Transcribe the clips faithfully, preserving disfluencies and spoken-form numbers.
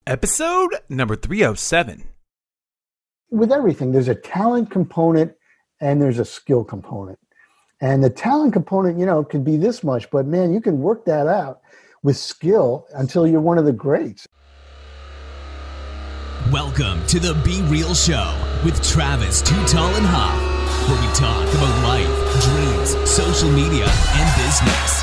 Episode number three oh seven. With everything, there's a talent component and there's a skill component. And the talent component, you know, could be this much, but man, you can work that out with skill until you're one of the greats. Welcome to the Be Real Show with Travis Too Tall and Huff, where we talk about life, dreams, social media, and business.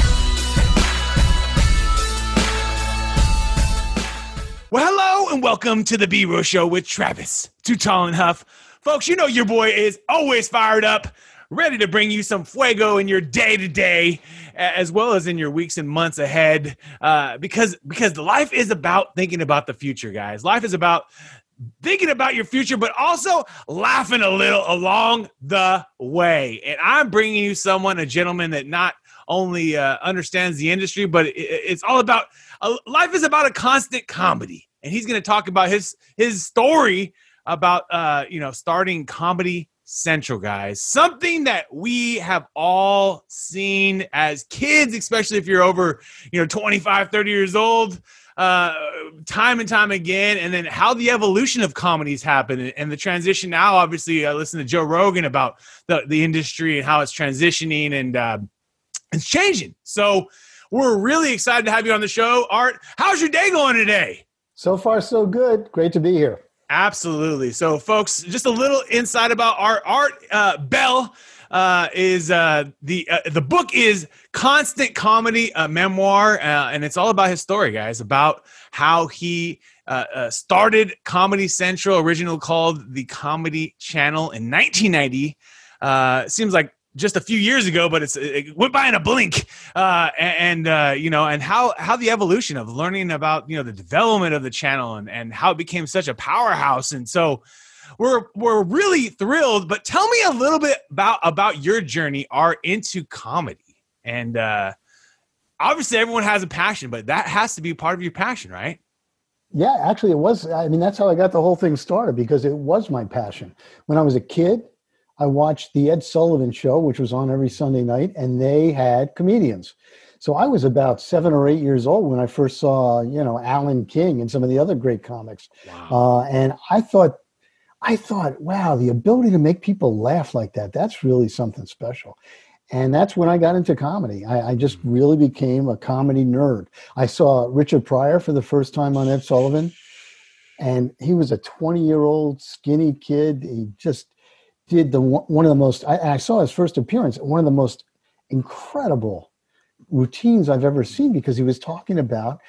Well, hello and welcome to the Be Real Show with Travis Too Tall and Huff. Folks, you know your boy is always fired up, ready to bring you some fuego in your day-to-day, as well as in your weeks and months ahead, uh, because, because the life is about thinking about the future, guys. Life is about thinking about your future, but also laughing a little along the way. And I'm bringing you someone, a gentleman that not only uh, understands the industry, but it, it's all about uh, life is about a constant comedy. And he's going to talk about his his story about uh, you know starting Comedy Central, guys. Something that we have all seen as kids, especially if you're over you know twenty-five, thirty years old, uh, time and time again. And then how the evolution of comedies happened and the transition now. Obviously, I listen to Joe Rogan about the, the industry and how it's transitioning and uh, it's changing. So we're really excited to have you on the show. Art, how's your day going today? So far, so good. Great to be here. Absolutely. So, folks, just a little insight about Art. Art uh, Bell uh, is uh, the uh, the book is Constant Comedy, a memoir, uh, and it's all about his story, guys, about how he uh, uh, started Comedy Central, originally called the Comedy Channel, in nineteen ninety. Uh, seems like just a few years ago, but it's, it went by in a blink. Uh, and, uh, you know, and how, how the evolution of learning about, you know, the development of the channel and, and how it became such a powerhouse. And so we're, we're really thrilled, but tell me a little bit about, about your journey, Art, into comedy. And, uh, obviously everyone has a passion, but that has to be part of your passion, right? Yeah, actually it was. I mean, that's how I got the whole thing started, because it was my passion. When I was a kid, I watched the Ed Sullivan Show, which was on every Sunday night, and they had comedians. So I was about seven or eight years old when I first saw, you know, Alan King and some of the other great comics. Wow. Uh, and I thought, I thought, wow, the ability to make people laugh like that, that's really something special. And that's when I got into comedy. I, I just really became a comedy nerd. I saw Richard Pryor for the first time on Ed Sullivan, and he was a twenty-year-old skinny kid. He just did the one of the most, I, I saw his first appearance, one of the most incredible routines I've ever seen, because he was talking about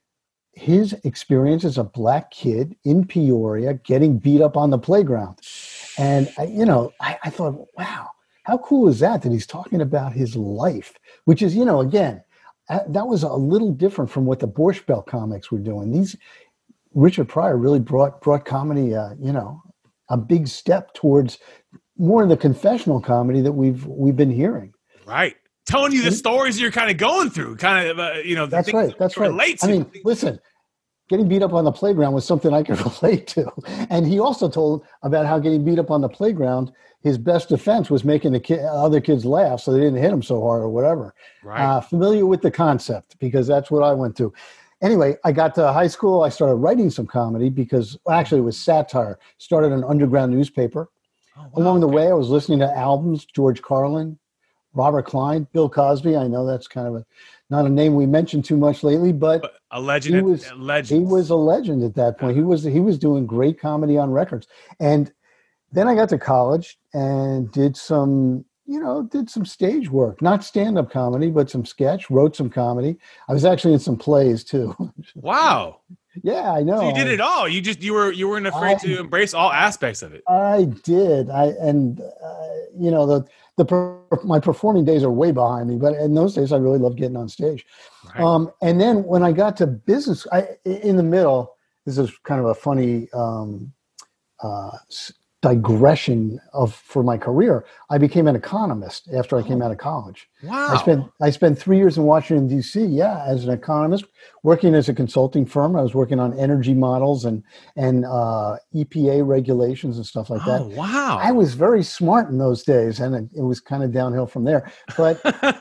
his experience as a black kid in Peoria getting beat up on the playground. And, I, you know, I, I thought, wow, how cool is that, that he's talking about his life, which is, you know, again, that was a little different from what the Borscht Belt comics were doing. These, Richard Pryor really brought, brought comedy, uh, you know, a big step towards more of the confessional comedy that we've we've been hearing. Right, telling you the stories you're kind of going through, kind of uh, you know. The that's right. That's right. Relate to. I mean, listen, getting beat up on the playground was something I could relate to, and he also told about how getting beat up on the playground, his best defense was making the ki- other kids laugh, so they didn't hit him so hard or whatever. Right. Uh, familiar with the concept, because that's what I went through. Anyway, I got to high school. I started writing some comedy because, well, actually, it was satire. Started an underground newspaper. Oh, wow. Along the way, I was listening to albums, George Carlin, Robert Klein, Bill Cosby. I know that's kind of a not a name we mentioned too much lately, but, but a legend. He was, a legend. He was a legend at that point. He was he was doing great comedy on records. And then I got to college and did some, you know, did some stage work, not stand-up comedy, but some sketch, wrote some comedy. I was actually in some plays too. Wow. Yeah, I know. So you did it all. You just, you were, you weren't afraid I, to embrace all aspects of it. I did. I, and, uh, you know, the, the, per, my performing days are way behind me, but in those days I really loved getting on stage. Right. Um, and then when I got to business, I, in the middle, this is kind of a funny, um, uh, digression of for my career. I became an economist after I came out of college. Wow. I spent I spent three years in Washington, D C, yeah, as an economist, working as a consulting firm. I was working on energy models and, and uh, E P A regulations and stuff like that. Oh, wow. I was very smart in those days, and it, it was kind of downhill from there. But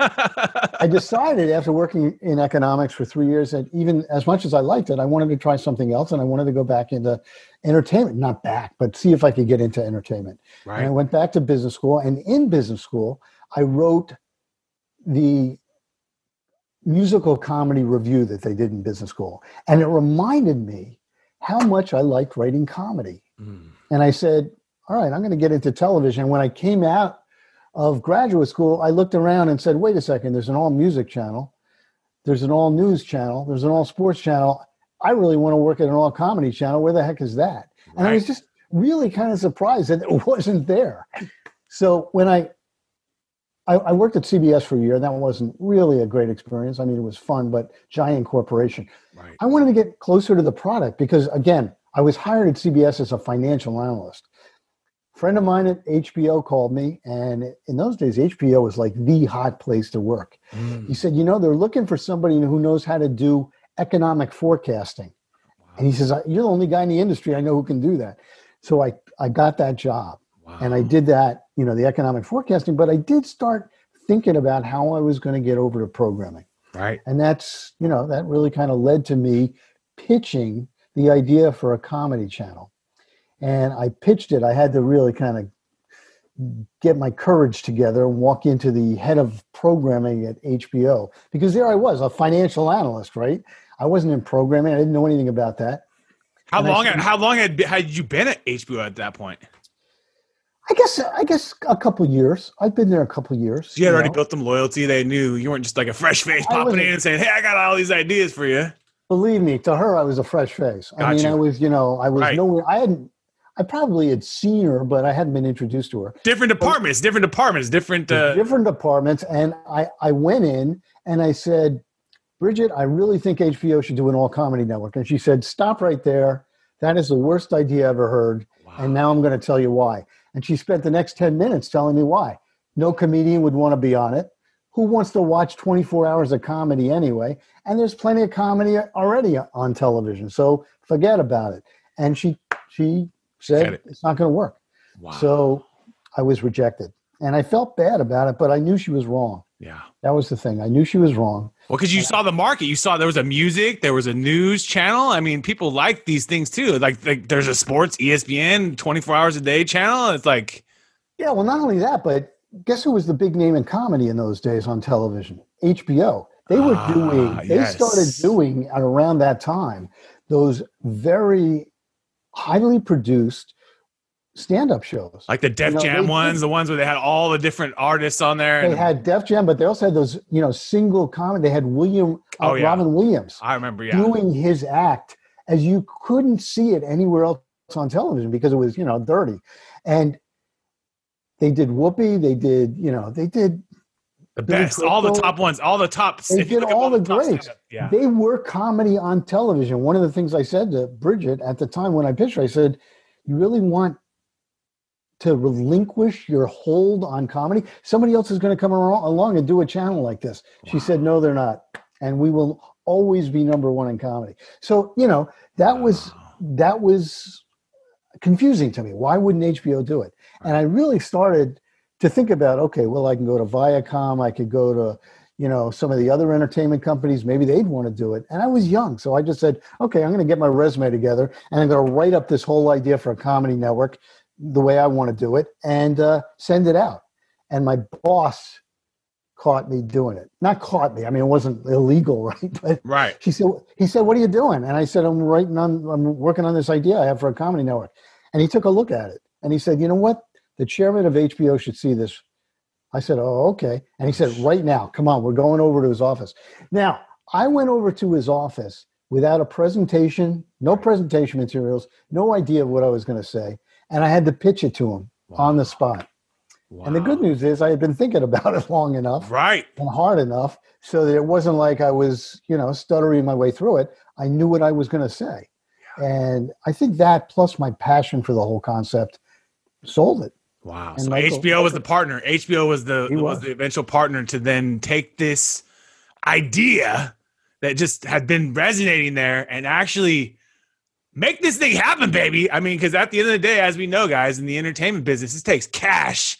I decided after working in economics for three years that even as much as I liked it, I wanted to try something else, and I wanted to go back into entertainment. Not back, but see if I could get into entertainment. Right. And I went back to business school, and in business school, I wrote the musical comedy review that they did in business school. And it reminded me how much I liked writing comedy. Mm. And I said, all right, I'm going to get into television. And when I came out of graduate school, I looked around and said, wait a second, there's an all music channel. There's an all news channel. There's an all sports channel. I really want to work at an all comedy channel. Where the heck is that? Right. And I was just really kind of surprised that it wasn't there. So when I, I, I worked at C B S for a year. That wasn't really a great experience. I mean, it was fun, but giant corporation. Right. I wanted to get closer to the product because, again, I was hired at C B S as a financial analyst. A friend of mine at H B O called me, and in those days, H B O was like the hot place to work. Mm. He said, you know, they're looking for somebody who knows how to do economic forecasting. Wow. And he says, you're the only guy in the industry I know who can do that. So I, I got that job. Wow. And I did that, you know, the economic forecasting, but I did start thinking about how I was going to get over to programming. Right. And that's, you know, that really kind of led to me pitching the idea for a comedy channel. And I pitched it. I had to really kind of get my courage together and walk into the head of programming at H B O, because there I was, a financial analyst, right? I wasn't in programming. I didn't know anything about that. How and long, said, how long had, had you been at H B O at that point? I guess I guess a couple years. I've been there a couple years. So you had you already know? built them loyalty. They knew you weren't just like a fresh face popping in and saying, hey, I got all these ideas for you. Believe me, to her, I was a fresh face. Got I mean, you. I was, you know, I was right. nowhere. I hadn't, I probably had seen her, but I hadn't been introduced to her. Different departments, but, different departments, different. Uh... Different departments. And I, I went in and I said, Bridget, I really think H B O should do an all comedy network. And she said, stop right there. That is the worst idea I ever heard. Wow. And now I'm going to tell you why. And she spent the next ten minutes telling me why. No comedian would want to be on it. Who wants to watch twenty-four hours of comedy anyway? And there's plenty of comedy already on television. So forget about it. And she she said, it. it's not going to work. Wow. So I was rejected. And I felt bad about it, but I knew she was wrong. Yeah. That was the thing. I knew she was wrong. Well, because you saw the market. You saw there was a music, there was a news channel. I mean, people like these things too. Like, like there's a sports E S P N twenty-four hours a day channel. It's like. Yeah, well, not only that, but guess who was the big name in comedy in those days on television? H B O. They were ah, doing, they yes. started doing at around that time, those very highly produced stand-up shows. Like the Def you know, Jam ones, the ones where they had all the different artists on there. They and, had Def Jam, but they also had those, you know, single comedy. They had William, uh, oh, yeah. Robin Williams. I remember, yeah. doing his act as you couldn't see it anywhere else on television because it was, you know, dirty. And they did Whoopi. They did, you know, they did the best, all the top ones, all the top. They did all, all the, the greats. Yeah. They were comedy on television. One of the things I said to Bridget at the time when I pitched her, I said, you really want to relinquish your hold on comedy? Somebody else is going to come along and do a channel like this. Wow. She said, no, they're not. And we will always be number one in comedy. So, you know, that was, that was confusing to me. Why wouldn't H B O do it? And I really started to think about, okay, well, I can go to Viacom. I could go to, you know, some of the other entertainment companies. Maybe they'd want to do it. And I was young. So I just said, okay, I'm going to get my resume together and I'm going to write up this whole idea for a comedy network the way I want to do it and uh, send it out. And my boss caught me doing it. Not caught me. I mean, it wasn't illegal, right? But right. She said, he said, what are you doing? And I said, I'm writing on, I'm working on this idea I have for a comedy network. And he took a look at it and he said, you know what? The chairman of H B O should see this. I said, oh, okay. And he said, right now, come on, we're going over to his office. Now, I went over to his office without a presentation, no presentation materials, no idea of what I was going to say. And I had to pitch it to him wow. on the spot. Wow. And the good news is I had been thinking about it long enough right. and hard enough so that it wasn't like I was, you know, stuttering my way through it. I knew what I was going to say. Yeah. And I think that plus my passion for the whole concept sold it. Wow. And So Michael- H B O was the partner. H B O was the He was. was. the eventual partner to then take this idea that just had been resonating there and actually make this thing happen, baby. I mean, because at the end of the day, as we know, guys, in the entertainment business, it takes cash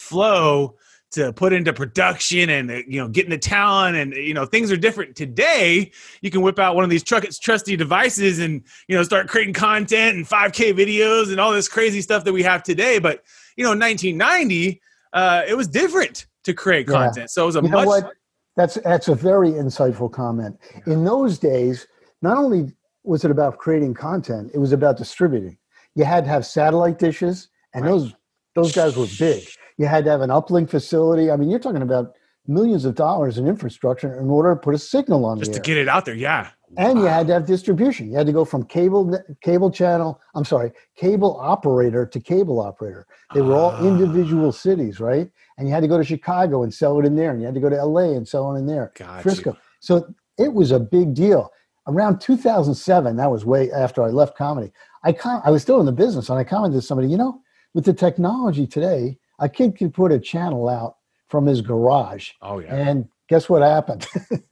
flow to put into production and, you know, getting the talent, and, you know, things are different today. You can whip out one of these truck trusty devices and, you know, start creating content and five K videos and all this crazy stuff that we have today. But, you know, in nineteen ninety, uh, it was different to create Yeah. content. So it was a You know much. what? That's that's a very insightful comment. In those days, not only was it about creating content, it was about distributing. You had to have satellite dishes, and Right. those those guys were big. You had to have an uplink facility. I mean, you're talking about millions of dollars in infrastructure in order to put a signal on Just the to air. get it out there, yeah. And you Wow. had to have distribution. You had to go from cable cable channel, I'm sorry, cable operator to cable operator. They were all Ah. individual cities, right? And you had to go to Chicago and sell it in there. And you had to go to L A and sell it in there. Got Frisco. you. So it was a big deal. Around two thousand seven, that was way after I left comedy. I com- I was still in the business, and I commented to somebody, you know, with the technology today, a kid could put a channel out from his garage. Oh, yeah. And guess what happened?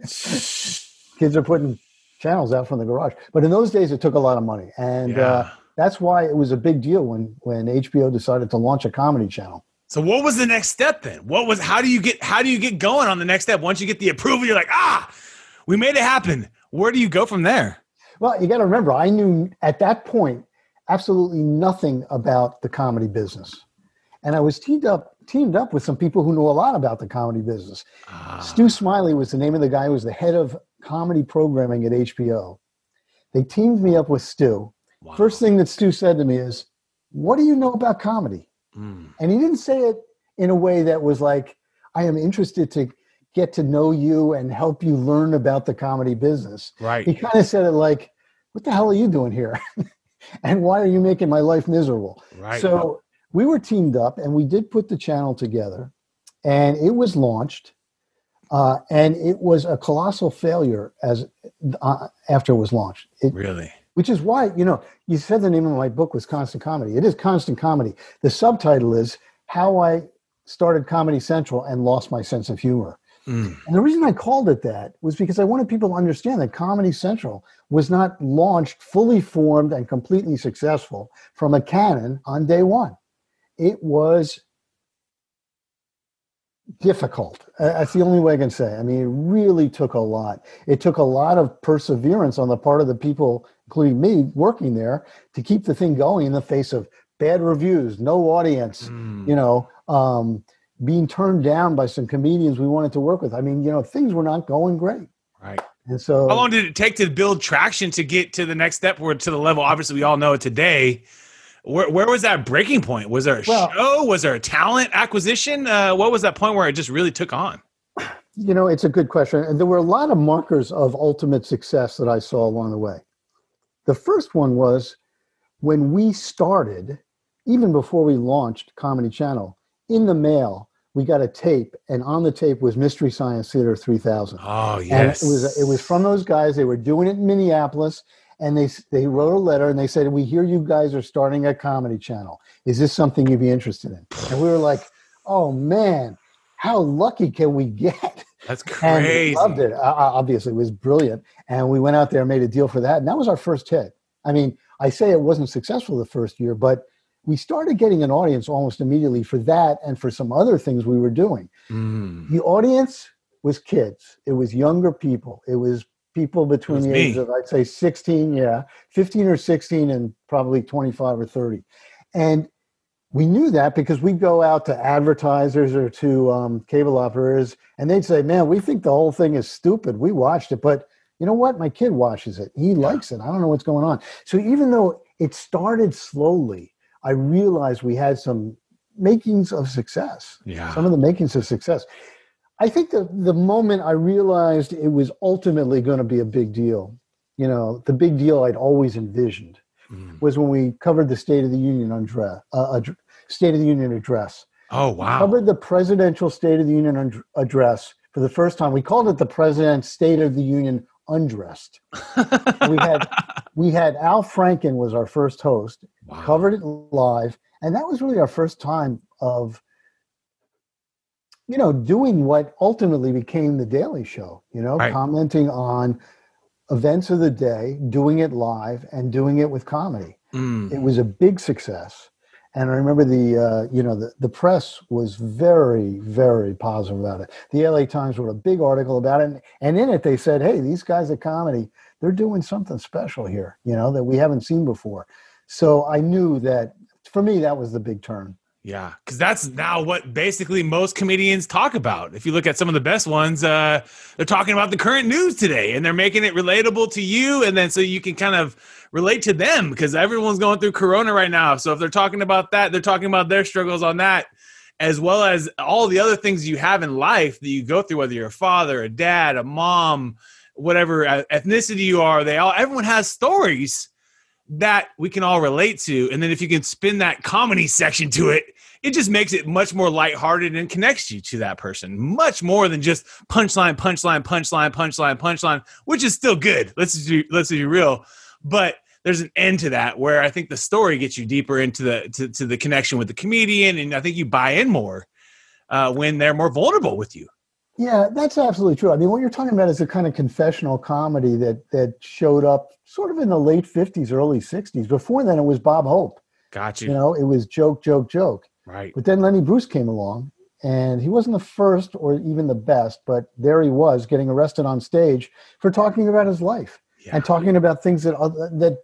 Kids are putting channels out from the garage. But in those days, it took a lot of money. And Yeah. uh, that's why it was a big deal when, when H B O decided to launch a comedy channel. So what was the next step then? What was, how do you get, how do you get going on the next step? Once you get the approval, you're like, ah, we made it happen. Where do you go from there? Well, you got to remember, I knew at that point absolutely nothing about the comedy business. And I was teamed up teamed up with some people who knew a lot about the comedy business. Ah. Stu Smiley was the name of the guy who was the head of comedy programming at H B O. They teamed me up with Stu. Wow. First thing that Stu said to me is, "What do you know about comedy?" Mm. And he didn't say it in a way that was like, "I am interested to get to know you and help you learn about the comedy business." Right. He kind of said it like, "What the hell are you doing here? And why are you making my life miserable?" Right. So we were teamed up, and we did put the channel together, and it was launched, uh, and it was a colossal failure as uh, after it was launched. It, Really? which is why, you know, you said the name of my book was Constant Comedy. It is Constant Comedy. The subtitle is How I Started Comedy Central and Lost My Sense of Humor. Mm. And the reason I called it that was because I wanted people to understand that Comedy Central was not launched fully formed and completely successful from a cannon on day one. It was difficult. Uh, That's the only way I can say. I mean, it really took a lot. It took a lot of perseverance on the part of the people, including me, working there to keep the thing going in the face of bad reviews, no audience, Mm. you know, um, being turned down by some comedians we wanted to work with. I mean, you know, things were not going great. Right. And so How long did it take to build traction to get to the next step, or to the level obviously we all know it today? Where where was that breaking point? Was there a Well- show? Was there a talent acquisition? Uh, what was that point where it just really took on? You know, it's a good question. And there were a lot of markers of ultimate success that I saw along the way. The first one was when we started, even before we launched Comedy Channel, in the mail, we got a tape, and on the tape was Mystery Science Theater three thousand. Oh, And yes. it was it was from those guys. They were doing it in Minneapolis, and they they wrote a letter and they said, "We hear you guys are starting a comedy channel. Is this something you'd be interested in?" And we were like, "Oh man, how lucky can we get?" That's And we crazy. loved it. Uh, obviously, it was brilliant, and we went out there and made a deal for that, and that was our first hit. I mean, I say it wasn't successful the first year, but we started getting an audience almost immediately for that and for some other things we were doing. Mm. The audience was kids. It was younger people. It was people between was the me. ages of, I'd say, sixteen, yeah, fifteen or sixteen, and probably twenty-five or thirty. And we knew that because we'd go out to advertisers or to um, cable operators, and they'd say, "Man, we think the whole thing is stupid. We watched it, but you know what? My kid watches it. He likes it. I don't know what's going on." So even though it started slowly, I realized we had some makings of success. Yeah. Some of the makings of success. I think the, the moment I realized it was ultimately going to be a big deal, you know, the big deal I'd always envisioned Mm. was when we covered the State of the Union undre- uh, ad- State of the Union address. Oh, wow. Covered the presidential State of the Union und- address for the first time. We called it the President's State of the Union Undressed. we had we had Al Franken was our first host. Wow. Covered it live, and that was really our first time of, you know, doing what ultimately became The Daily Show, you know, Right. commenting on events of the day, doing it live and doing it with comedy. Mm. It was a big success. And I remember the, uh, you know, the, the press was very, very positive about it. The L A Times wrote a big article about it. And, and in it, they said, hey, these guys at comedy, they're doing something special here, you know, that we haven't seen before. So I knew that, for me, that was the big turn. Yeah, because that's now what basically most comedians talk about. If you look at some of the best ones, uh, they're talking about the current news today, and they're making it relatable to you, and then so you can kind of relate to them, because everyone's going through Corona right now. So if they're talking about that, they're talking about their struggles on that, as well as all the other things you have in life that you go through, whether you're a father, a dad, a mom, whatever ethnicity you are. They all, everyone has stories that we can all relate to. And then if you can spin that comedy section to it, it just makes it much more lighthearted and connects you to that person much more than just punchline, punchline, punchline, punchline, punchline, which is still good. Let's just be, let's be real. But there's an end to that where I think the story gets you deeper into the, to, to the connection with the comedian. And I think you buy in more uh, when they're more vulnerable with you. Yeah, that's absolutely true. I mean, what you're talking about is a kind of confessional comedy that that showed up sort of in the late fifties, early sixties. Before then, it was Bob Hope. Got you. You know, it was joke, joke, joke. Right. But then Lenny Bruce came along, and he wasn't the first or even the best, but there he was getting arrested on stage for talking about his life Yeah. and talking about things that other, that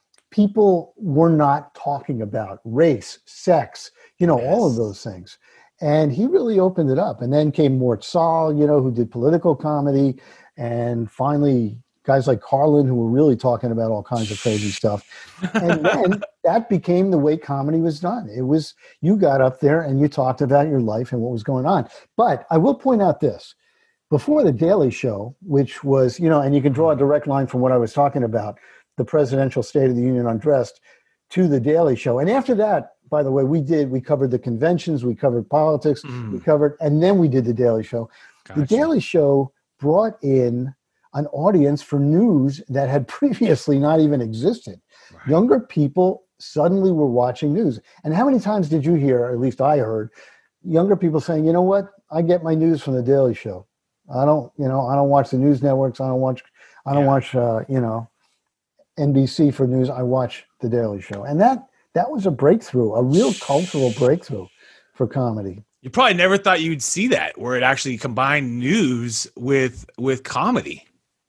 people were not talking about, race, sex, you know, Yes. all of those things. And he really opened it up. And then came Mort Sahl, you know, who did political comedy. And finally, guys like Carlin, who were really talking about all kinds of crazy stuff. And then that became the way comedy was done. It was, you got up there and you talked about your life and what was going on. But I will point out this. Before The Daily Show, which was, you know, and you can draw a direct line from what I was talking about, the presidential State of the Union Undressed, to The Daily Show. And after that, by the way, we did, we covered the conventions, we covered politics, Mm. we covered, and then we did The Daily Show. Gotcha. The Daily Show brought in an audience for news that had previously not even existed. Right. Younger people suddenly were watching news. And how many times did you hear, or at least I heard, younger people saying, you know what, I get my news from The Daily Show. I don't, you know, I don't watch the news networks. I don't watch, I don't Yeah. watch, uh, you know, N B C for news. I watch The Daily Show. And that, that was a breakthrough, a real cultural breakthrough for comedy. You probably never thought you'd see that, where it actually combined news with with comedy.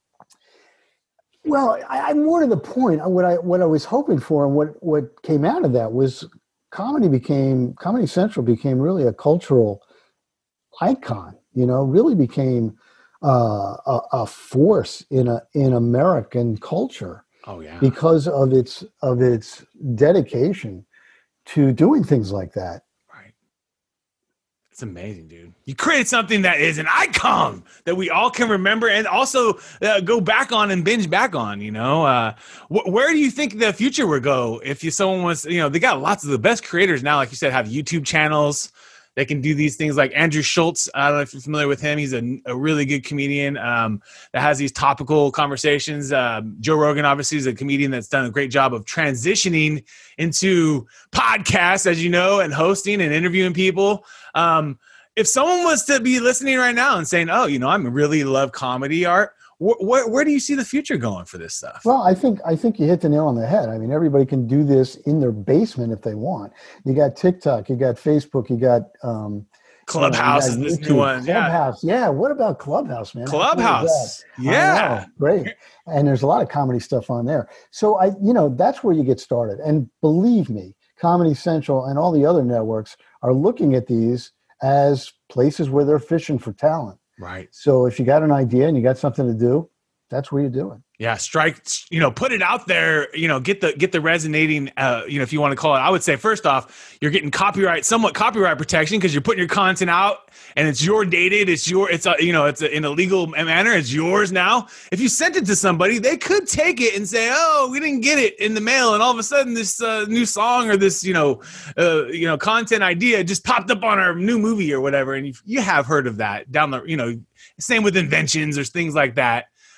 Well, I, I'm more to the point. What I what I was hoping for, and what what came out of that was comedy became Comedy Central became really a cultural icon. You know, really became uh, a, a force in a in American culture. Oh yeah, Because of its of its dedication to doing things like that. right. It's amazing, dude. You created something that is an icon that we all can remember and also uh, go back on and binge back on. You know, uh, wh- where do you think the future would go if you someone was, you know, they got lots of the best creators now, like you said, have YouTube channels. They can do these things like Andrew Schultz. I don't know if you're familiar with him. He's a, a really good comedian um, that has these topical conversations. Um, Joe Rogan, obviously, is a comedian that's done a great job of transitioning into podcasts, as you know, and hosting and interviewing people. Um, if someone was to be listening right now and saying, oh, you know, I really love comedy art, wh- wh- where do you see the future going for this stuff? Well, I think I think you hit the nail on the head. I mean, everybody can do this in their basement if they want. You got TikTok, you got Facebook, you got um, Clubhouse you know, you is got this new YouTube, one. Yeah. Clubhouse, yeah. What about Clubhouse, man? How cool is Clubhouse. that? I Yeah. know. Great. And there's a lot of comedy stuff on there. So I, you know, that's where you get started. And believe me, Comedy Central and all the other networks are looking at these as places where they're fishing for talent. Right. So if you got an idea and you got something to do, that's where you do it. Yeah, strike, you know, put it out there, you know, get the get the resonating, uh, you know, if you want to call it. I would say, first off, you're getting copyright, somewhat copyright protection because you're putting your content out and it's your dated, it's your, it's, a, you know, it's a, in a legal manner, it's yours now. If you sent it to somebody, they could take it and say, oh, we didn't get it in the mail. And all of a sudden this uh, new song or this, you know, uh, you know, content idea just popped up on our new movie or whatever. And you, you have heard of that down the, you know, same with inventions or things like that.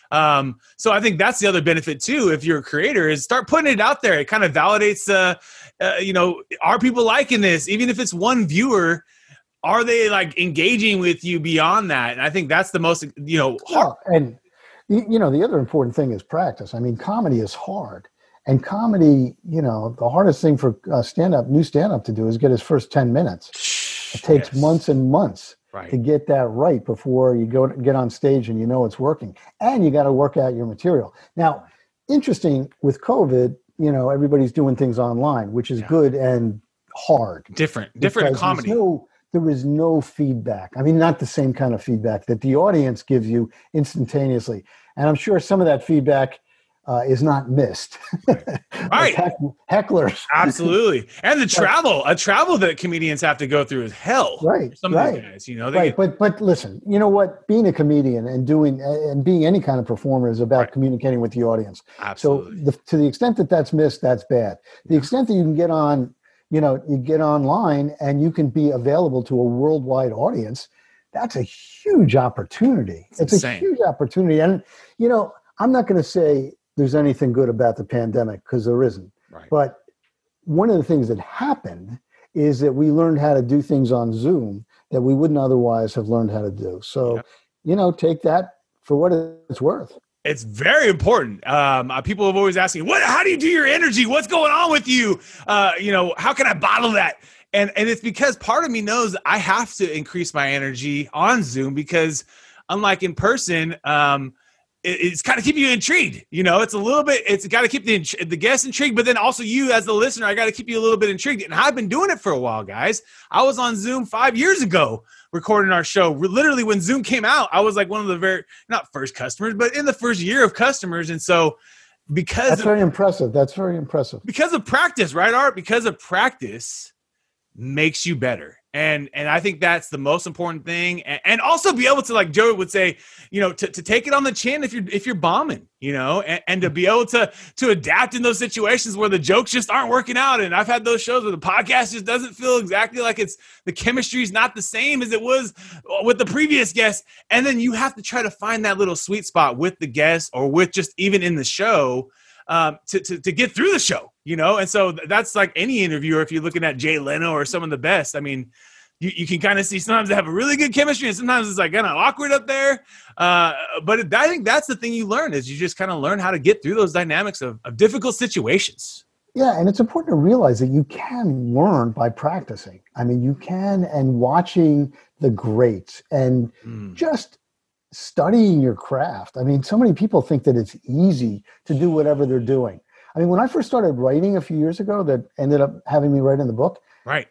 Um, so I think that's the other benefit too. If you're a creator, is start putting it out there. It kind of validates, uh, uh, you know, are people liking this? Even if it's one viewer, are they like engaging with you beyond that? And I think that's the most, you know, hard. Well, and you know, the other important thing is practice. I mean, comedy is hard, and comedy, you know, the hardest thing for uh, stand-up, new stand-up to do is get his first ten minutes. It takes Yes. months and months Right. to get that right before you go to get on stage and you know it's working, and you got to work out your material. Now, interesting with COVID, you know, everybody's doing things online, which is Yeah. good and hard. Different, different Because comedy. there's no, there is no feedback. I mean, not the same kind of feedback that the audience gives you instantaneously. And I'm sure some of that feedback uh, is not missed. Right. Like heck, hecklers. Absolutely. And the travel, a travel that comedians have to go through is hell. Right, Some of right. these guys, you know, they Right, get, but but listen, you know what? Being a comedian and doing and being any kind of performer is about Right. communicating with the audience. absolutely. So the, to the extent that that's missed, that's bad. The extent that you can get on, you know, you get online and you can be available to a worldwide audience, that's a huge opportunity. It's It's, a insane. huge opportunity. And, you know, I'm not going to say there's anything good about the pandemic because there isn't. Right. But one of the things that happened is that we learned how to do things on Zoom that we wouldn't otherwise have learned how to do. So, Yep. you know, take that for what it's worth. It's very important. Um, uh, people have always asked me, "What? How do you do your energy? What's going on with you? Uh, you know, how can I bottle that?" And and it's because part of me knows I have to increase my energy on Zoom because, unlike in person, um, it, it's kind of keep you intrigued. You know, it's a little bit. It's got to keep the the guests intrigued, but then also you as the listener, I got to keep you a little bit intrigued. And I've been doing it for a while, guys. I was on Zoom five years ago recording our show. Literally, when Zoom came out, I was like one of the very not first customers, but in the first year of customers. And so, because That's of, very impressive. That's very impressive. because of practice, right, Art? Because of practice makes you better. And and I think that's the most important thing. And, and also be able to, like Joe would say, you know, to, to take it on the chin if you're if you're bombing, you know, and, and to be able to to adapt in those situations where the jokes just aren't working out. And I've had those shows where the podcast just doesn't feel exactly like it's the chemistry is not the same as it was with the previous guest. And then you have to try to find that little sweet spot with the guest or with just even in the show. Um, to, to to get through the show, you know? And so that's like any interviewer, if you're looking at Jay Leno or some of the best, I mean, you, you can kind of see sometimes they have a really good chemistry and sometimes it's like kind of awkward up there. Uh, but it, I think that's the thing you learn is you just kind of learn how to get through those dynamics of, of difficult situations. Yeah, and it's important to realize that you can learn by practicing. I mean, you can, and watching the greats and Mm. just studying your craft. I mean, so many people think that it's easy to do whatever they're doing. I mean, when I first started writing a few years ago, that ended up having me write in the book, Right.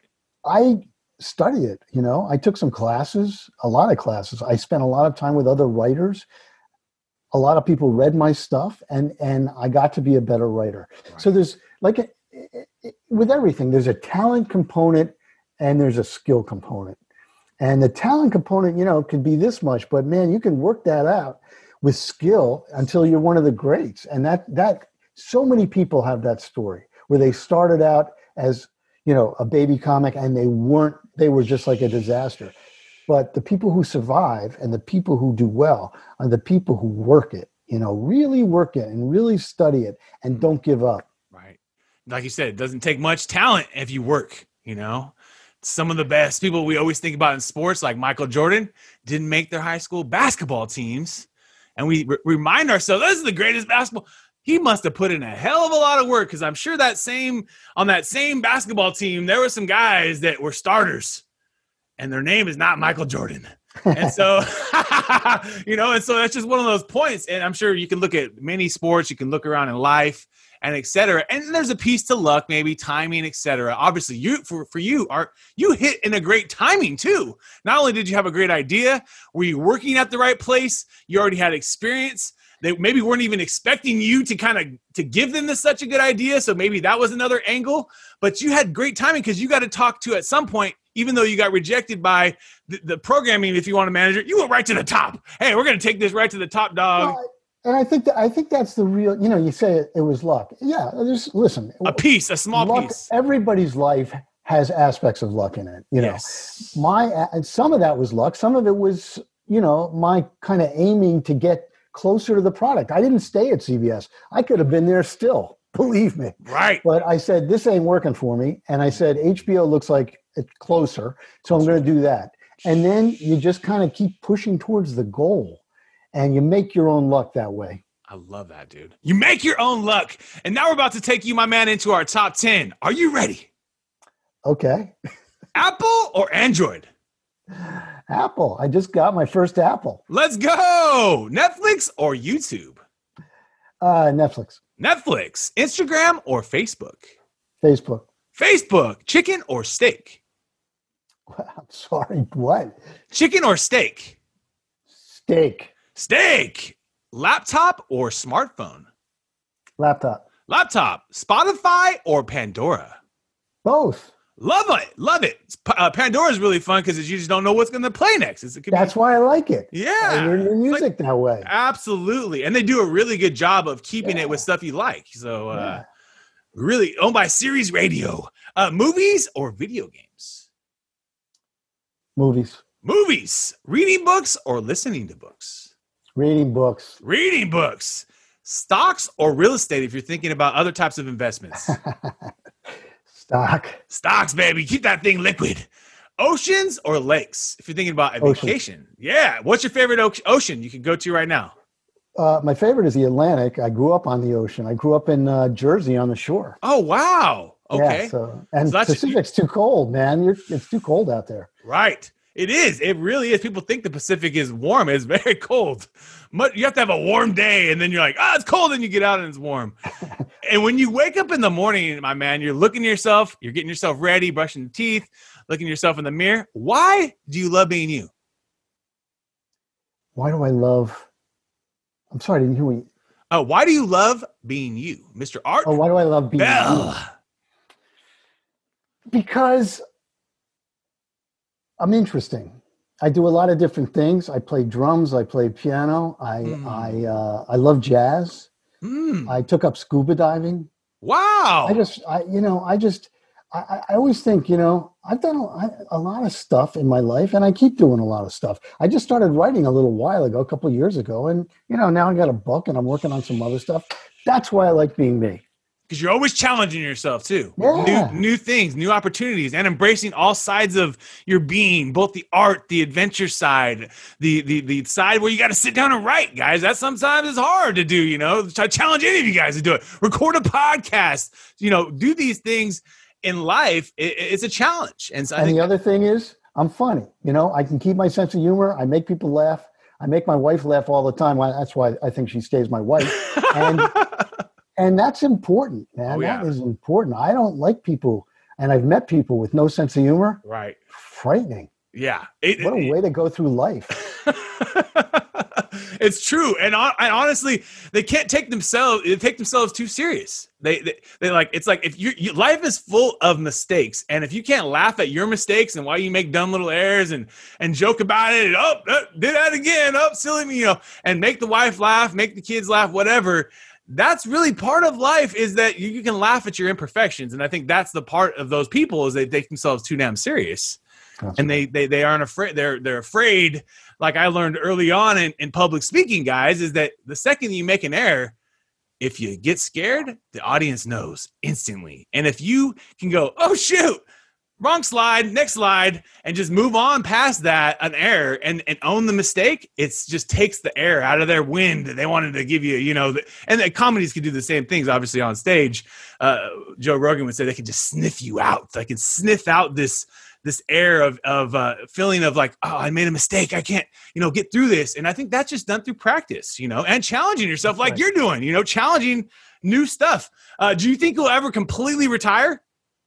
I studied it. You know, I took some classes, a lot of classes. I spent a lot of time with other writers. A lot of people read my stuff, and and I got to be a better writer. Right. So there's like a, with everything, there's a talent component and there's a skill component. And the talent component, you know, could be this much, but man, you can work that out with skill until you're one of the greats. And that that so many people have that story where they started out as, you know, a baby comic and they weren't, they were just like a disaster. But the people who survive and the people who do well are the people who work it, you know, really work it and really study it and don't give up. Right. Like you said, it doesn't take much talent if you work, you know. Some of the best people we always think about in sports, like Michael Jordan, didn't make their high school basketball teams. And we re- remind ourselves, this is the greatest basketball. He must have put in a hell of a lot of work because I'm sure that same on that same basketball team, there were some guys that were starters and their name is not Michael Jordan. And so, you know, and so that's just one of those points. And I'm sure you can look at many sports, you can look around in life and et cetera. And there's a piece to luck, maybe timing, et cetera. Obviously, you for, for you, Art, you hit in a great timing too. Not only did you have a great idea, were you working at the right place? You already had experience. They maybe weren't even expecting you to kind of to give them this such a good idea. So maybe that was another angle. But you had great timing because you got to talk to at some point, even though you got rejected by the, the programming, if you want to manage it, you went right to the top. Hey, we're going to take this right to the top, dog. Well, and I think that I think that's the real, you know, you say it, it was luck. Yeah, there's listen. A piece, a small luck, piece. Everybody's life has aspects of luck in it. You know, Yes. my and some of that was luck. Some of it was, you know, my kind of aiming to get closer to the product. I didn't stay at C B S. I could have been there still, believe me. Right. But I said, this ain't working for me. And I said, H B O looks like it's closer, so I'm going to do that. And then you just kind of keep pushing towards the goal, and you make your own luck that way. I love that, dude. You make your own luck. And now we're about to take you, my man, into our top ten. Are you ready? Okay. Apple or Android? Apple. I just got my first Apple. Let's go. Netflix or YouTube? Uh, Netflix. Netflix. Instagram or Facebook? Facebook. Facebook. Chicken or steak? I'm sorry, what? Chicken or steak? Steak. Steak. Laptop or smartphone? Laptop. Laptop. Spotify or Pandora? Both. Love it. Love it. Uh, Pandora is really fun because you just don't know what's going to play next. It's, it could That's be, why I like it. Yeah. I learn your music like, that way. Absolutely. And they do a really good job of keeping yeah. it with stuff you like. So uh, yeah. really owned by Sirius Radio. Uh, movies or video games? Movies. Movies. Reading books or listening to books? Reading books. Reading books. Stocks or real estate if you're thinking about other types of investments? Stock. Stocks, baby. Keep that thing liquid. Oceans or lakes if you're thinking about a Ocean. vacation? Yeah. What's your favorite o- ocean you can go to right now? Uh, my favorite is the Atlantic. I grew up on the ocean. I grew up in uh, Jersey on the shore. Oh, wow. Okay. Yeah, so, and so Pacific's too cold, man. You're, it's too cold out there. Right. It is. It really is. People think the Pacific is warm. It's very cold. You have to have a warm day, and then you're like, ah, oh, it's cold, and you get out and it's warm. And when you wake up in the morning, my man, you're looking at yourself, you're getting yourself ready, brushing the teeth, looking at yourself in the mirror. Why do you love being you? Why do I love – I'm sorry, I didn't hear what you – Oh, why do you love being you, Mister Art? Oh, why do I love being Bell. you? Because – I'm interesting. I do a lot of different things. I play drums. I play piano. I mm. I uh, I love jazz. Mm. I took up scuba diving. Wow. I just I you know I just I, I always think you know I've done a, a lot of stuff in my life, and I keep doing a lot of stuff. I just started writing a little while ago, a couple of years ago, and you know now I got a book and I'm working on some other stuff. That's why I like being me. Because you're always challenging yourself, too. Yeah. New, new things, new opportunities, and embracing all sides of your being, both the art, the adventure side, the the the side where you got to sit down and write, guys. That sometimes is hard to do, you know. I challenge any of you guys to do it. Record a podcast, you know, do these things in life. It, it's a challenge. And, so I and think the other thing is, I'm funny. You know, I can keep my sense of humor. I make people laugh. I make my wife laugh all the time. That's why I think she stays my wife. And And that's important, man. Oh, yeah. That is important. I don't like people, and I've met people with no sense of humor. Right. Frightening. Yeah. It, what a it, way to go through life. It's true. And, and honestly, they can't take themselves, they take themselves too serious. They, they, they like, it's like if you, you, life is full of mistakes. And if you can't laugh at your mistakes and why you make dumb little errors and, and joke about it, and, oh, oh, did that again. Oh, silly me, you know, and make the wife laugh, make the kids laugh, whatever. That's really part of life is that you, you can laugh at your imperfections. And I think that's the part of those people is they take themselves too damn serious. That's and right. they, they, they aren't afraid. They're, they're afraid. Like I learned early on in, in public speaking, guys, is that the second you make an error, if you get scared, the audience knows instantly. And if you can go, oh shoot, wrong slide, next slide, and just move on past that, an error, and, and own the mistake, it just takes the air out of their wind that they wanted to give you, you know. The, and the comedies can do the same things, obviously, on stage. Uh, Joe Rogan would say they can just sniff you out. They can sniff out this this air of, of uh, feeling of like, oh, I made a mistake. I can't, you know, get through this. And I think that's just done through practice, you know, and challenging yourself like right. you're doing, you know, challenging new stuff. Uh, do you think you'll ever completely retire?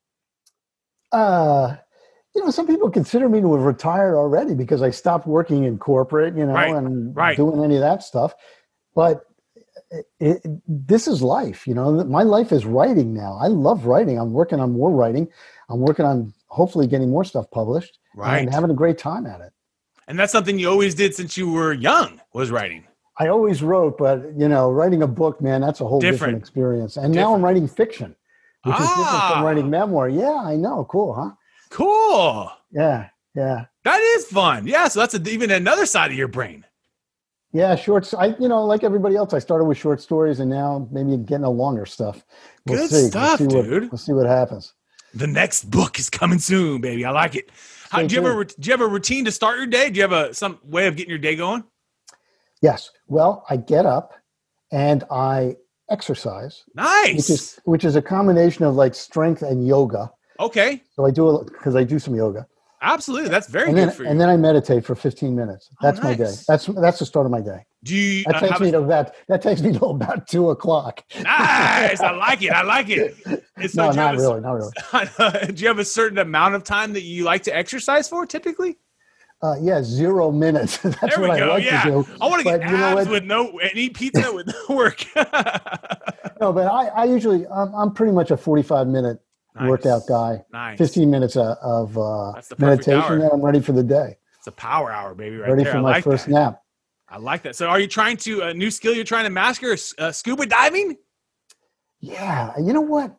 Uh, you know, some people consider me to have retired already because I stopped working in corporate, you know, right, and right. doing any of that stuff. But it, it, this is life, you know. My life is writing now. I love writing. I'm working on more writing. I'm working on hopefully getting more stuff published right. and having a great time at it. And that's something you always did since you were young, was writing. I always wrote, but, you know, writing a book, man, that's a whole different, different experience. And different. Now I'm writing fiction. Which ah. is different from writing memoir. Yeah, I know. Cool, huh? Cool. Yeah, yeah. That is fun. Yeah, so that's a, even another side of your brain. Yeah, shorts. I, you know, like everybody else, I started with short stories, and now maybe getting a longer stuff. We'll Good see. stuff, we'll see what, dude. We'll see what happens. The next book is coming soon, baby. I like it. How, Stay do you have a tuned. do you have a routine to start your day? Do you have a some way of getting your day going? Yes. Well, I get up and I exercise, Nice. which is which is a combination of like strength and yoga. Okay. So I do it because I do some yoga, Absolutely. That's very and good then for you. and then I meditate for fifteen minutes. Oh, That's my day. nice. That's that's the start of my day. do you That uh, takes have me a, to about that takes me to about two o'clock. nice? I like it. I like it. And so No, do you not have a- really, not really. do you have a certain amount of time that you like to exercise for typically? Uh, yeah, zero minutes. That's There we what go. I like Yeah. to do. I want to get But you know abs what? with no and eat pizza with no work. No, but I, I usually I'm, I'm pretty much a forty-five minute Nice. workout guy. Nice. fifteen minutes uh, of uh, That's the perfect meditation, hour. and I'm ready for the day. It's a power hour, baby, right ready there. for I my like first that. nap. I like that. So are you trying to, a new skill you're trying to master, uh, scuba diving? Yeah, you know what?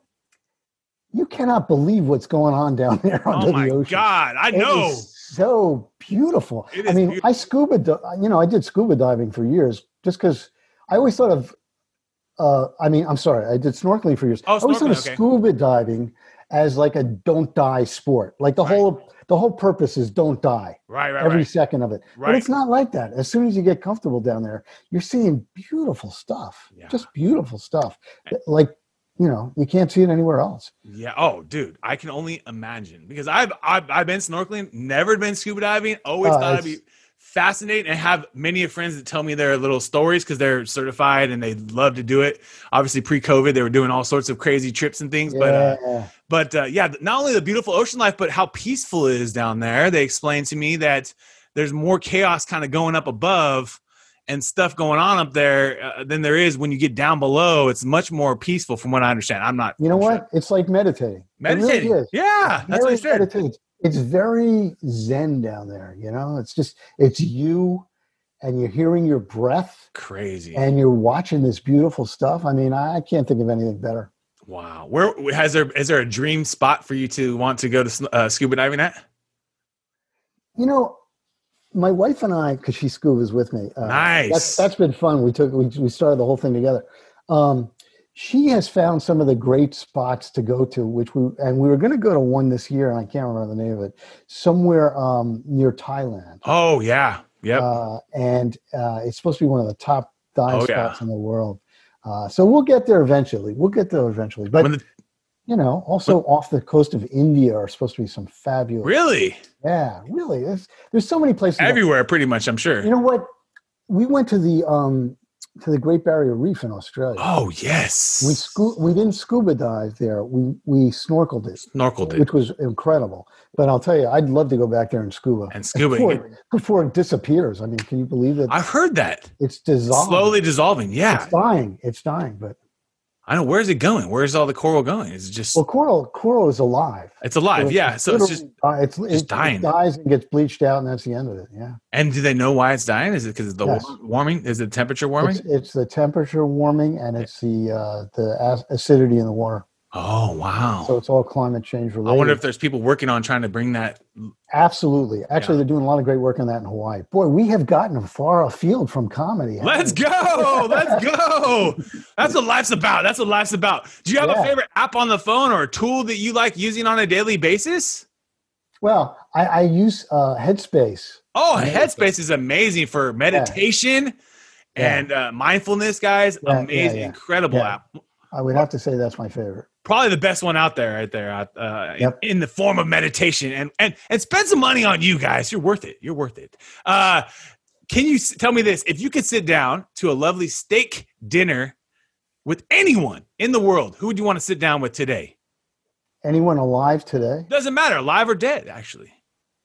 You cannot believe what's going on down there under Oh my the ocean. God. I It know. is so beautiful. It I is mean, beautiful. I scuba, di- you know, I did scuba diving for years just because I always thought of, uh, I mean, I'm sorry, I did snorkeling for years. Oh, I always thought of snorkeling, okay. scuba diving as like a don't die sport. Like the Right. whole the whole purpose is don't die Right, right, every right. second of it. But Right. it's not like that. As soon as you get comfortable down there, you're seeing beautiful stuff. Yeah. Just beautiful stuff. Like, you know, you can't see it anywhere else. Yeah. Oh, dude, I can only imagine because I've I've, I've been snorkeling, never been scuba diving. Always Oh, thought it'd it's- be fascinating, and have many of friends that tell me their little stories because they're certified and they love to do it. Obviously, pre-COVID, they were doing all sorts of crazy trips and things. But uh, Yeah. but uh, yeah, not only the beautiful ocean life, but how peaceful it is down there. They explained to me that there's more chaos kind of going up above and stuff going on up there uh, than there is when you get down below. It's much more peaceful, from what I understand. I'm not You know I'm sure. what? It's like meditating. It really Meditating. is. Yeah, that's what I Very said. meditative. It's very zen down there, you know? It's just, it's you and you're hearing your breath Crazy. and you're watching this beautiful stuff. I mean, I can't think of anything better. Wow. Where has there is there a dream spot for you to want to go to sn- uh, scuba diving at? You know, my wife and I, because she scubas with me. Uh, Nice. That's, that's been fun. We took, we, we started the whole thing together. Um, she has found some of the great spots to go to, which we, and we were going to go to one this year, and I can't remember the name of it, somewhere um, near Thailand. Oh yeah. Yep. Uh, and uh, it's supposed to be one of the top dive Oh, yeah. spots in the world. Uh, so we'll get there eventually. We'll get there eventually. But, When the, you know, also off the coast of India are supposed to be some fabulous. really? Yeah, really. There's, there's so many places. to go. Everywhere, pretty much, I'm sure. You know what? We went to the um, to the Great Barrier Reef in Australia. Oh yes. We scu- we didn't scuba dive there. We we snorkeled it, Snorkeled it. which was incredible. But I'll tell you, I'd love to go back there and scuba. And scuba. before, it- before it disappears. I mean, can you believe that I've heard that. it's dissolved? Slowly dissolving. Yeah. It's dying. It's dying. But I know. Where's it going? Where's all the coral going? Is it just well, coral coral is alive. it's alive? Yeah. So it's just literally- uh, it's, just it, dying. It dies and gets bleached out, and that's the end of it. Yeah. and do they know why it's dying? Is it because of the Yes. wa- warming? Is it temperature warming? It's, it's the temperature warming, and it's the uh, the ac- acidity in the water. Oh wow. So it's all climate change related. I wonder if there's people working on trying to bring that. Absolutely. Actually, Yeah. they're doing a lot of great work on that in Hawaii. Boy, we have gotten far afield from comedy. haven't Let's we? go. Let's go. That's what life's about. That's what life's about. Do you have a Yeah. favorite app on the phone or a tool that you like using on a daily basis? Well, I, I use uh, Headspace. Oh, Yeah. Headspace is amazing for meditation Yeah. and uh, mindfulness, guys. Yeah, yeah, Amazing, yeah. incredible Yeah. app. I would have to say that's my favorite. Probably the best one out there, right there, uh, Yep. in, in the form of meditation. And and and spend some money on you guys. You're worth it. You're worth it. Uh, can you s- tell me this? If you could sit down to a lovely steak dinner with anyone in the world, who would you want to sit down with today? Anyone alive today? Doesn't matter, alive or dead, actually.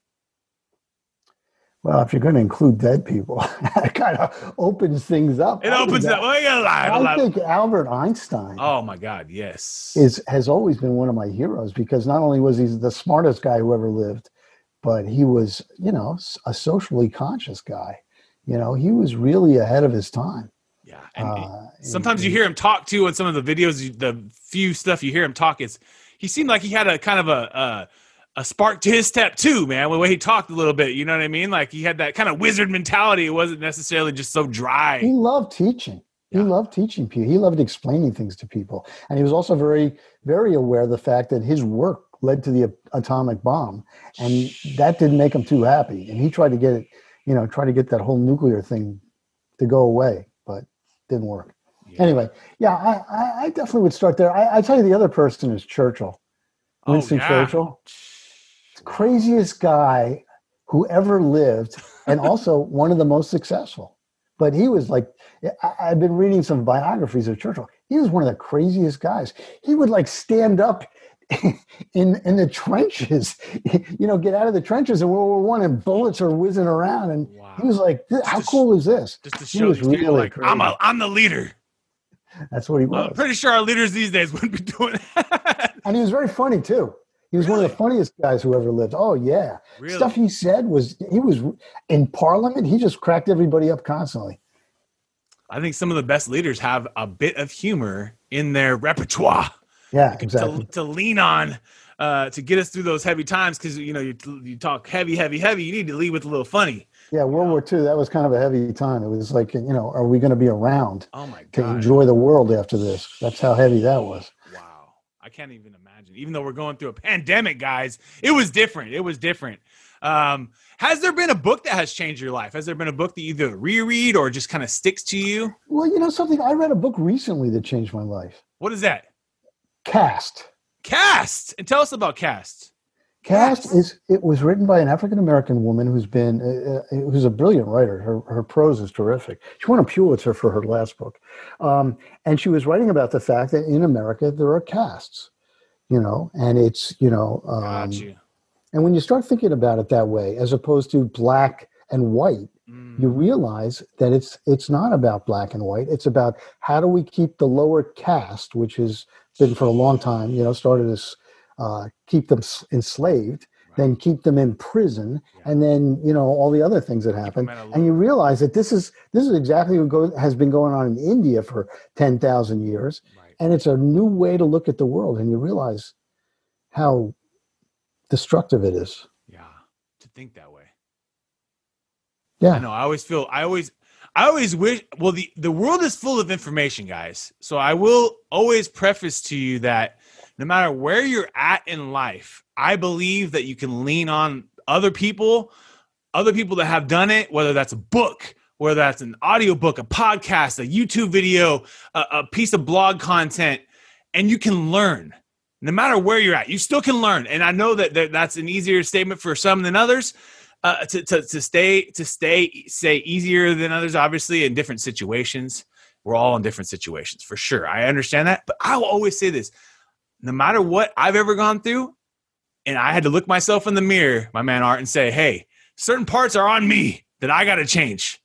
Well, if you're going to include dead people, it kind of opens things up. It I think opens that- up. Well, you got alive, I alive. think Albert Einstein Oh my God, yes. is has always been one of my heroes because not only was he the smartest guy who ever lived, but he was, you know, a socially conscious guy. You know, he was really ahead of his time. Yeah, and Uh, sometimes you and- hear him talk too. In some of the videos, you- the few stuff you hear him talk is he seemed like he had a kind of a, a a spark to his step too, man. The way he talked a little bit, you know what I mean? Like he had that kind of wizard mentality. It wasn't necessarily just so dry. He loved teaching. He yeah. loved teaching people. He loved explaining things to people. And he was also very, very aware of the fact that his work led to the atomic bomb. And that didn't make him too happy. And he tried to get it, you know, try to get that whole nuclear thing to go away, but didn't work. Yeah. Anyway, yeah, I, I definitely would start there. I, I tell you, the other person is Churchill. Winston oh, yeah. Churchill. Craziest guy who ever lived, and also one of the most successful. But he was like, I, I've been reading some biographies of Churchill. He was one of the craziest guys. He would like stand up in in the trenches, you know, get out of the trenches in World War One, and bullets are whizzing around. And wow. he was like, how just, cool is this? Just to show he was really like, crazy. I'm, a, I'm the leader. That's what he was. I'm pretty sure our leaders these days wouldn't be doing that. And he was very funny too. He was really? one of the funniest guys who ever lived. Oh yeah. Really? Stuff he said was, he was in Parliament. He just cracked everybody up constantly. I think some of the best leaders have a bit of humor in their repertoire. Yeah, exactly. To, to lean on, uh, to get us through those heavy times. Cause you know, you, you talk heavy, heavy, heavy. You need to lead with a little funny. Yeah. World War Two, that was kind of a heavy time. It was like, you know, are we going to be around oh my God. to enjoy the world after this? That's how heavy that was. Wow. I can't even imagine. Even though we're going through a pandemic, guys, it was different. It was different. Um, has there been a book that has changed your life? Has there been a book that you either reread or just kind of sticks to you? Well, you know something? I read a book recently that changed my life. What is that? Caste. Caste. And tell us about Caste. Caste yes. is, it was written by an African-American woman who's been, uh, who's a brilliant writer. Her her prose is terrific. She won a Pulitzer for her last book. Um, and she was writing about the fact that in America, there are castes, you know, and it's, you know, um, Got you. And when you start thinking about it that way, as opposed to black and white, mm. you realize that it's, it's not about black and white. It's about how do we keep the lower caste, which has been for a long time, you know, started as, Uh, keep them enslaved, right. then keep them in prison, yeah. and then you know all the other things that happen. And you realize that this is this is exactly what go, has been going on in India for ten thousand years, right. and it's a new way to look at the world. And you realize how destructive it is. Yeah, to think that way. Yeah, I know. I always feel. I always. I always wish. Well, the the world is full of information, guys. So I will always preface to you that. No matter where you're at in life, I believe that you can lean on other people, other people that have done it, whether that's a book, whether that's an audiobook, a podcast, a YouTube video, a, a piece of blog content, and you can learn. No matter where you're at, you still can learn. And I know that that's an easier statement for some than others. Uh, to, to to stay to stay say easier than others, obviously, in different situations. We're all in different situations for sure. I understand that, but I will always say this. No matter what I've ever gone through, and I had to look myself in the mirror, my man Art, and say, hey, certain parts are on me that I got to change.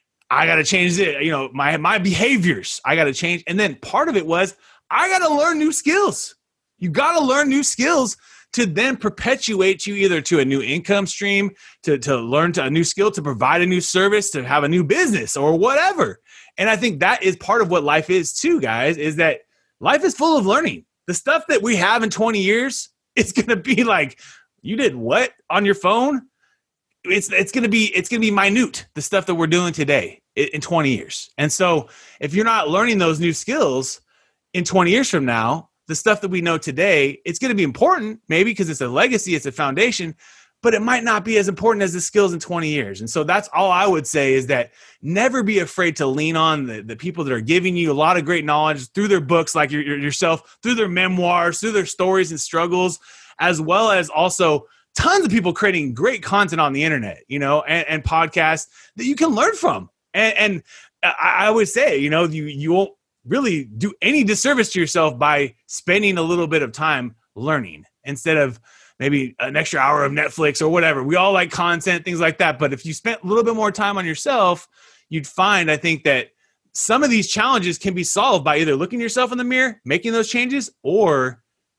I got to change it. You know, my, my behaviors, I got to change. And then part of it was I got to learn new skills. You got to learn new skills to then perpetuate you either to a new income stream, to, to learn to a new skill, to provide a new service, to have a new business or whatever. And I think that is part of what life is too, guys, is that life is full of learning. The stuff that we have in twenty years, it's going to be like, you did what on your phone? It's it's going to be it's going to be minute, the stuff that we're doing today in twenty years. And so if you're not learning those new skills in twenty years from now, the stuff that we know today, it's going to be important, maybe because it's a legacy, it's a foundation, but it might not be as important as the skills in twenty years. And so that's all I would say is that never be afraid to lean on the, the people that are giving you a lot of great knowledge through their books, like your, your, yourself, through their memoirs, through their stories and struggles, as well as also tons of people creating great content on the internet, you know, and, and podcasts that you can learn from. And, and I, I would say, you know, you, you won't really do any disservice to yourself by spending a little bit of time learning instead of maybe an extra hour of Netflix or whatever. We all like content, things like that. But if you spent a little bit more time on yourself, you'd find, I think, that some of these challenges can be solved by either looking yourself in the mirror, making those changes, or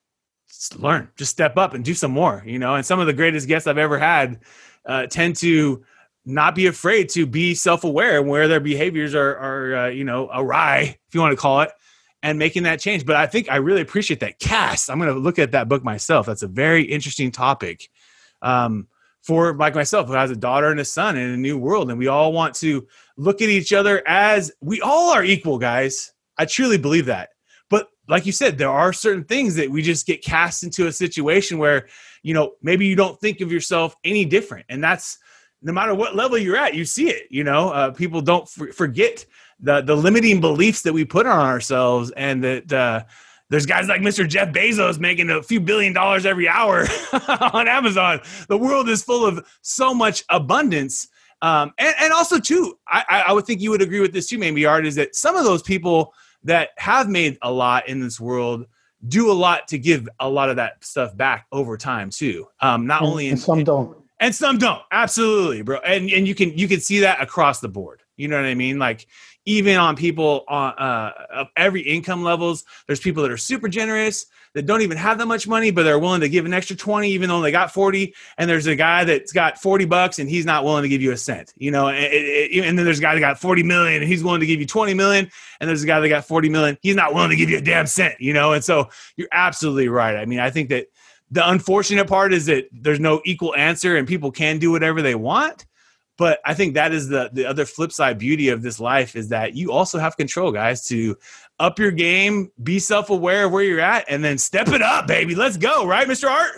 just learn, just step up and do some more, you know. And some of the greatest guests I've ever had uh, tend to not be afraid to be self-aware where their behaviors are, are uh, you know, awry, if you want to call it, and making that change. But I think I really appreciate that. Cass, I'm going to look at that book myself. That's a very interesting topic um, for like myself, who has a daughter and a son in a new world. And we all want to look at each other as we all are equal, guys. I truly believe that. But like you said, there are certain things that we just get cast into a situation where, you know, maybe you don't think of yourself any different. And that's no matter what level you're at, you see it, you know, uh, people don't f- forget the the limiting beliefs that we put on ourselves, and that uh, there's guys like Mister Jeff Bezos making a few billion dollars every hour on Amazon. The world is full of so much abundance. Um, and, and also, too, I, I would think you would agree with this, too, maybe, Art, is that some of those people that have made a lot in this world do a lot to give a lot of that stuff back over time, too. Um, not and, only in and some in, don't. And some don't. Absolutely, bro. And and you can you can see that across the board. You know what I mean? Like, even on people on uh, of every income levels, there's people that are super generous that don't even have that much money, but they're willing to give an extra twenty, even though they got forty. And there's a guy that's got forty bucks and he's not willing to give you a cent, you know, and, it, and then there's a guy that got forty million and he's willing to give you twenty million. And there's a guy that got forty million. He's not willing to give you a damn cent, you know? And so you're absolutely right. I mean, I think that the unfortunate part is that there's no equal answer and people can do whatever they want. But I think that is the, the other flip side beauty of this life, is that you also have control, guys, to up your game, be self-aware of where you're at, and then step it up, baby. Let's go. Right, Mister Art?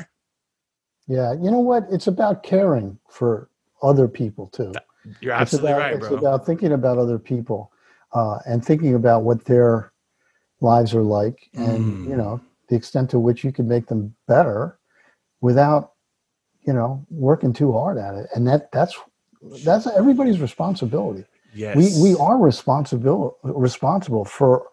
Yeah. You know what? It's about caring for other people too. You're absolutely it's about, right, bro. It's about thinking about other people uh, and thinking about what their lives are like, and, mm. you know, the extent to which you can make them better without, you know, working too hard at it. And that that's, That's everybody's responsibility. Yes. We we are responsible responsible for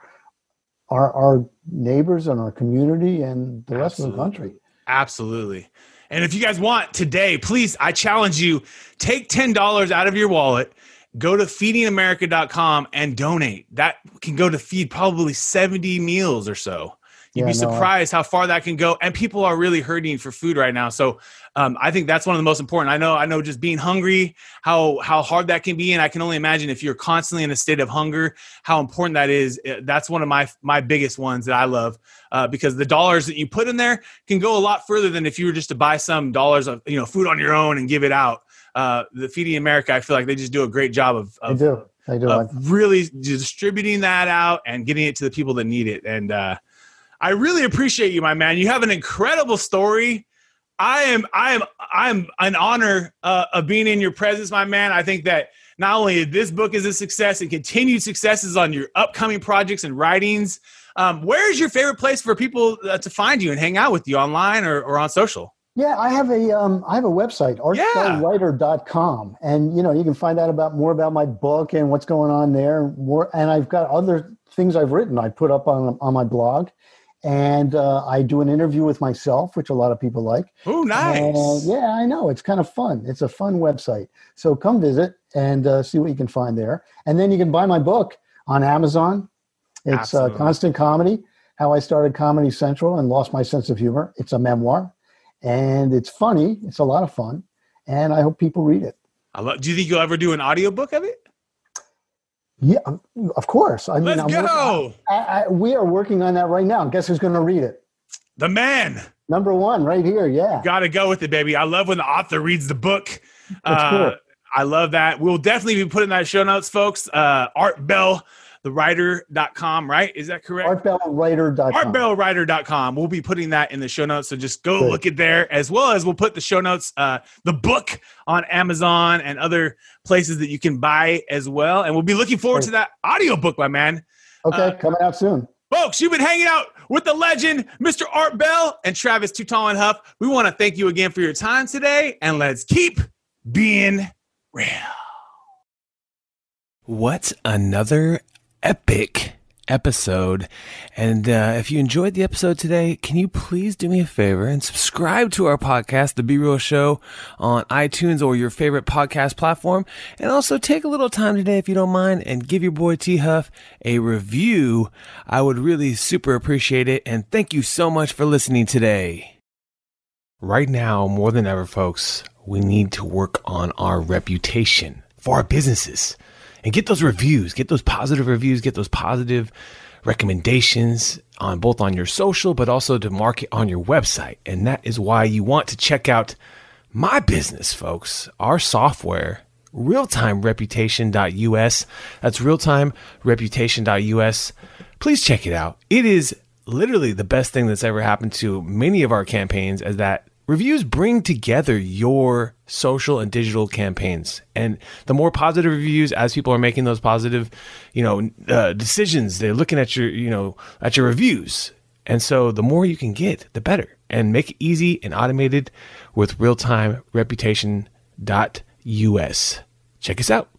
our our neighbors and our community and the rest Absolutely. of the country. Absolutely. And if you guys want today, please, I challenge you, take ten dollars out of your wallet, go to feeding america dot com and donate. That can go to feed probably seventy meals or so. You'd yeah, be no, surprised I, how far that can go. And people are really hurting for food right now. So um, I think that's one of the most important. I know, I know just being hungry, how, how hard that can be. And I can only imagine if you're constantly in a state of hunger, how important that is. That's one of my, my biggest ones that I love uh, because the dollars that you put in there can go a lot further than if you were just to buy some dollars of, you know, food on your own and give it out. Uh, the Feeding America, I feel like they just do a great job of, of, I do. I do. of really distributing that out and getting it to the people that need it. And, uh, I really appreciate you, my man. You have an incredible story. I am, I am, I am an honor uh, of being in your presence, my man. I think that not only this book is a success and continued successes on your upcoming projects and writings. Um, where is your favorite place for people uh, to find you and hang out with you, online or, or on social? Yeah, I have a um, I have a website, art bell writer dot com, and you know you can find out about more about my book and what's going on there. More, and I've got other things I've written. I put up on on my blog. And uh, I do an interview with myself, which a lot of people like. Oh, nice. And, yeah, I know. It's kind of fun. It's a fun website. So come visit and uh, see what you can find there. And then you can buy my book on Amazon. It's uh, Constant Comedy, How I Started Comedy Central and Lost My Sense of Humor. It's a memoir. And it's funny. It's a lot of fun. And I hope people read it. I love, do you think you'll ever do an audiobook of it? Yeah, of course. I mean, Let's I'm go. Working, I, I, we are working on that right now. Guess who's going to read it? The man. Number one, right here. Yeah. Got to go with it, baby. I love when the author reads the book. That's uh, cool. I love that. We'll definitely be putting that in show notes, folks. Uh, art bell the writer dot com, right? Is that correct? art bell writer dot com. art bell writer dot com. We'll be putting that in the show notes. So just go Good. Look at there, as well as we'll put the show notes, uh, the book on Amazon and other places that you can buy as well. And we'll be looking forward Great. to that audiobook, my man. Okay, Uh, coming out soon. Folks, you've been hanging out with the legend, Mister Art Bell and Travis Too Tall and Huff. We want to thank you again for your time today, and let's keep being real. What another epic episode. And uh, if you enjoyed the episode today, can you please do me a favor and subscribe to our podcast, The Be Real Show, on iTunes or your favorite podcast platform. And also take a little time today, if you don't mind, and give your boy T Huff a review. I would really super appreciate it. And thank you so much for listening today. Right now, more than ever, folks, we need to work on our reputation for our businesses. And get those reviews, get those positive reviews, get those positive recommendations on both on your social, but also to market on your website. And that is why you want to check out my business, folks, our software, real time reputation dot U S. That's real time reputation dot U S. Please check it out. It is literally the best thing that's ever happened to many of our campaigns, as that reviews bring together your social and digital campaigns. And the more positive reviews, as people are making those positive, you know, uh, decisions, they're looking at your, you know, at your reviews. And so the more you can get, the better. And make it easy and automated with real time reputation dot U S. Check us out.